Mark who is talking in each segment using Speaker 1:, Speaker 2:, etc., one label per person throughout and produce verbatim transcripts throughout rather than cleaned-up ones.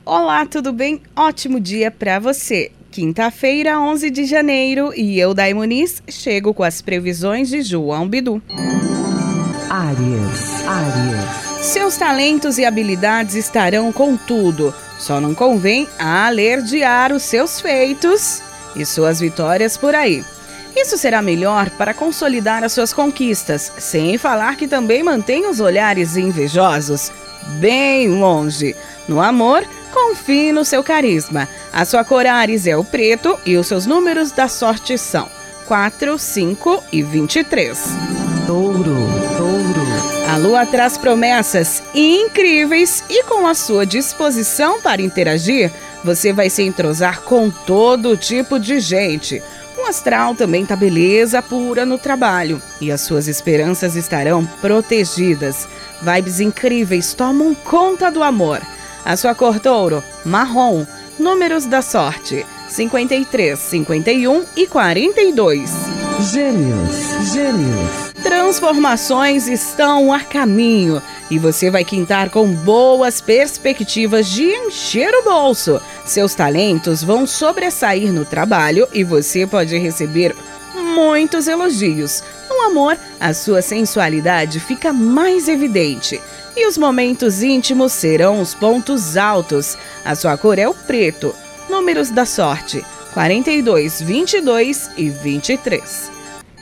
Speaker 1: Olá, tudo bem? Ótimo dia para você. Quinta-feira, onze de janeiro, e eu, Day Muniz, chego com as previsões de João Bidu.
Speaker 2: Áries, Áries.
Speaker 1: Seus talentos e habilidades estarão com tudo. Só não convém alerdiar os seus feitos e suas vitórias por aí. Isso será melhor para consolidar as suas conquistas, sem falar que também mantém os olhares invejosos bem longe. No amor, confie no seu carisma. A sua cor Áries é o preto e os seus números da sorte são quatro, cinco e vinte e três.
Speaker 2: Touro, Touro.
Speaker 1: A lua traz promessas incríveis e com a sua disposição para interagir, você vai se entrosar com todo tipo de gente. O astral também tá beleza pura no trabalho e as suas esperanças estarão protegidas. Vibes incríveis tomam conta do amor. A sua cor Touro, marrom. Números da sorte, cinquenta e três, cinquenta e um e quarenta e dois.
Speaker 2: Gêmeos, Gêmeos.
Speaker 1: Transformações estão a caminho e você vai quintar com boas perspectivas de encher o bolso. Seus talentos vão sobressair no trabalho e você pode receber muitos elogios. No amor, a sua sensualidade fica mais evidente. E os momentos íntimos serão os pontos altos. A sua cor é o preto. Números da sorte, quarenta e dois, vinte e dois e vinte e três.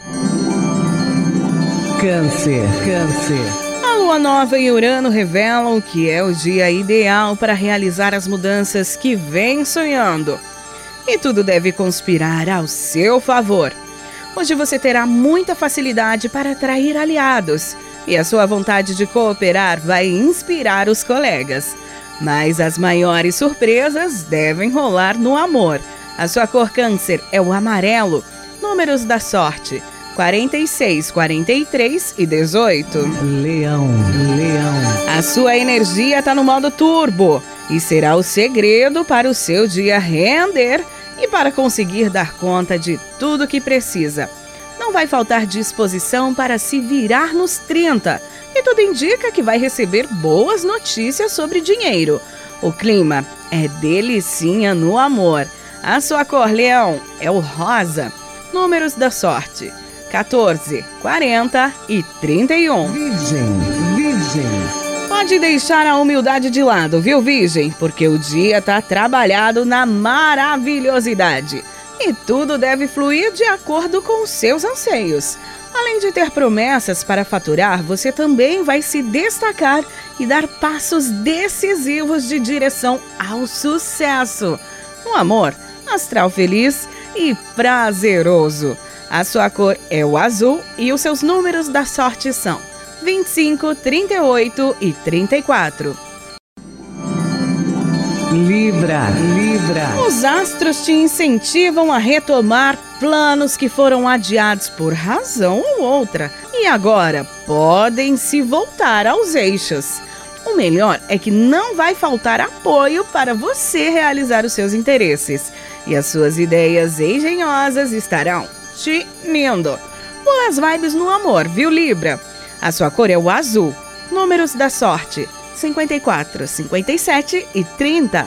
Speaker 2: Câncer, Câncer.
Speaker 1: A lua nova e Urano revelam que é o dia ideal para realizar as mudanças que vem sonhando. E tudo deve conspirar ao seu favor. Hoje você terá muita facilidade para atrair aliados. E a sua vontade de cooperar vai inspirar os colegas. Mas as maiores surpresas devem rolar no amor. A sua cor Câncer é o amarelo. Números da sorte, quarenta e seis, quarenta e três e dezoito.
Speaker 2: Leão, Leão.
Speaker 1: A sua energia está no modo turbo e será o segredo para o seu dia render e para conseguir dar conta de tudo que precisa. Não vai faltar disposição para se virar nos trinta. E tudo indica que vai receber boas notícias sobre dinheiro. O clima é delicinha no amor. A sua cor Leão é o rosa. Números da sorte, quatorze, quarenta e trinta e um.
Speaker 2: Virgem, Virgem.
Speaker 1: Pode deixar a humildade de lado, viu, Virgem? Porque o dia tá trabalhado na maravilhosidade. E tudo deve fluir de acordo com os seus anseios. Além de ter promessas para faturar, você também vai se destacar e dar passos decisivos de direção ao sucesso. No amor, astral feliz e prazeroso. A sua cor é o azul e os seus números da sorte são vinte e cinco, trinta e oito e trinta e quatro.
Speaker 2: Libra, Libra.
Speaker 1: Os astros te incentivam a retomar planos que foram adiados por razão ou outra e agora podem se voltar aos eixos. O melhor é que não vai faltar apoio para você realizar os seus interesses e as suas ideias engenhosas estarão te unindo. Boas vibes no amor, viu, Libra? A sua cor é o azul. Números da sorte, cinquenta e quatro, cinquenta e sete e trinta.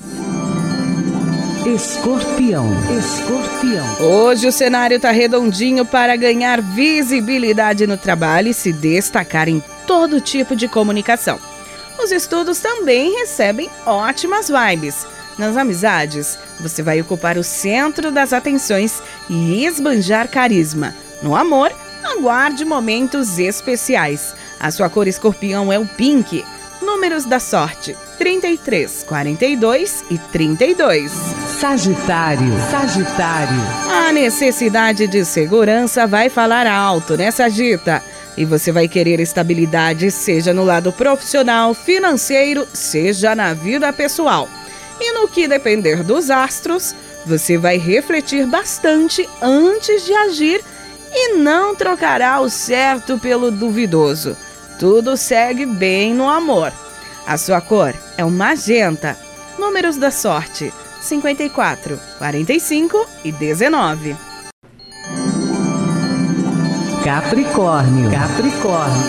Speaker 2: Escorpião, Escorpião.
Speaker 1: Hoje o cenário tá redondinho para ganhar visibilidade no trabalho e se destacar em todo tipo de comunicação. Os estudos também recebem ótimas vibes. Nas amizades, você vai ocupar o centro das atenções e esbanjar carisma. No amor, aguarde momentos especiais. A sua cor Escorpião é o pink. Números da sorte, trinta e três, quarenta e dois e trinta e dois.
Speaker 2: Sagitário, Sagitário.
Speaker 1: A necessidade de segurança vai falar alto, né, Sagita? E você vai querer estabilidade, seja no lado profissional, financeiro, seja na vida pessoal. E no que depender dos astros, você vai refletir bastante antes de agir e não trocará o certo pelo duvidoso. Tudo segue bem no amor. A sua cor é o magenta. Números da sorte, cinquenta e quatro, quarenta e cinco e dezenove.
Speaker 2: Capricórnio, Capricórnio.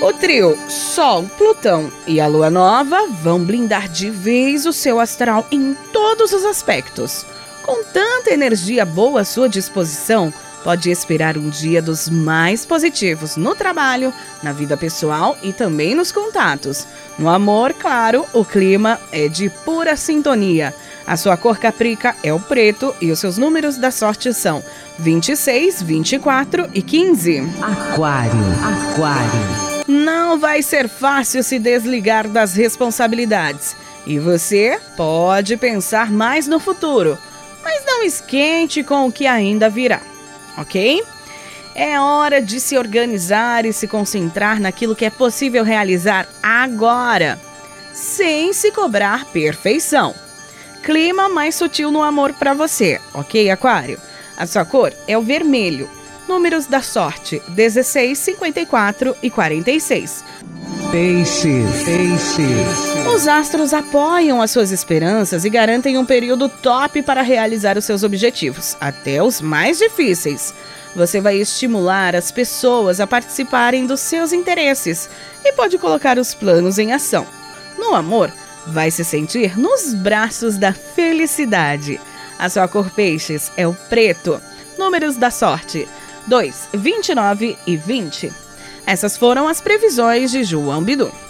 Speaker 1: O trio Sol, Plutão e a Lua Nova vão blindar de vez o seu astral em todos os aspectos. Com tanta energia boa à sua disposição, pode esperar um dia dos mais positivos no trabalho, na vida pessoal e também nos contatos. No amor, claro, o clima é de pura sintonia. A sua cor caprica é o preto e os seus números da sorte são vinte e seis, vinte e quatro e quinze.
Speaker 2: Aquário, Aquário.
Speaker 1: Não vai ser fácil se desligar das responsabilidades. E você pode pensar mais no futuro, mas não esquente com o que ainda virá, ok? É hora de se organizar e se concentrar naquilo que é possível realizar agora, sem se cobrar perfeição. Clima mais sutil no amor para você, ok, Aquário? A sua cor é o vermelho. Números da sorte: dezesseis, cinquenta e quatro e quarenta e seis.
Speaker 2: Peixes, Peixes.
Speaker 1: Os astros apoiam as suas esperanças e garantem um período top para realizar os seus objetivos, até os mais difíceis. Você vai estimular as pessoas a participarem dos seus interesses e pode colocar os planos em ação. No amor, vai se sentir nos braços da felicidade. A sua cor Peixes é o preto. Números da sorte: dois, vinte e nove e vinte. Essas foram as previsões de João Bidu.